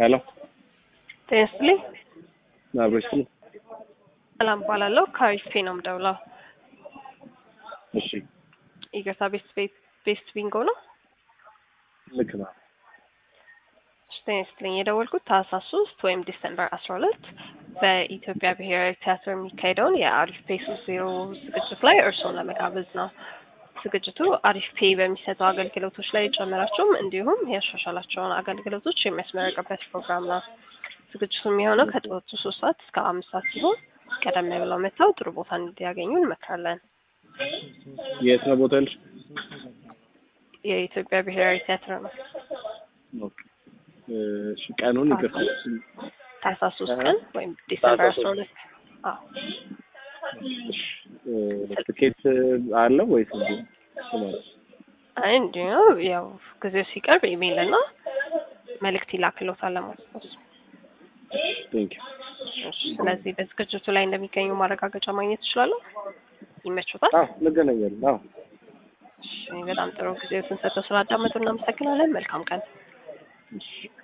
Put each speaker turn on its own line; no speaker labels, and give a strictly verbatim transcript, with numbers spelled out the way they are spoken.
ሄሎ
ቴስሊ
ናብረሽ
ሰላም ባላለው ካሪስቴ ነው የምደውለው።
እሺ
ይገርታ ቤስት ቤስት ቢንጎ ነው።
ልክ ነው።
ቴስሊ የደወልኩት ታህሳስ ሶስት ወይም ዲሴምበር አስራ ሁለት በኢትዮጵያ ብሔራዊ ቲያትር የሚካሄደውን የአሪፍ ፔስ ዜሮ ዝግጅት ላይ እርሶን ለመጋበዝ ነው። ዝግጅቱ አሪፍ ፔ በሚሰጡ አገልግሎቶች ላይ ጨመራቸውም እንዲሁም ያሻሻላቸውን አገልግሎቶች የሚያስመረቅበት ፕሮግራም ነው። ዝግጅቱ የሚሆነው ከጠዋቱ ሶስት ሰዓት እስከ አምስት ሰዓት ሲሆን ቀደም ብለው መጥተው ጥሩ ቦታ እንዲያገኙ እንመክራለን።
የት ነው ቦታው?
የኢትዮጵያ ብሔራዊ ቲያትር ነው።
ኦኬ እሺ ቀኑን ይከፍታል።
ታህሳስ ሶስት ቀን ወይም ዲሴምበር አስራ ሁለት አዎ
ትኬት አለው ወይስ እንዴ?
አይ እንዴ ያው ጊዜው ሲቀርብ ኢሜል እና መልእክት ይላክልዎታል ማለት ነው።
ቴንክ ዩ።
ስለዚህ በዝግጅቱ ላይ እንደሚገኙ ማረጋገጫ ማግኘት ይችላሉ። ይመችዎታል?
አዎ እንገናኛለን። አዎ
እሺ በጣም ጥሩ ጊዜዎትን ሰጥተው ስላዳመጡ እናመሰግናለን። መልካም ቀን።
እሺ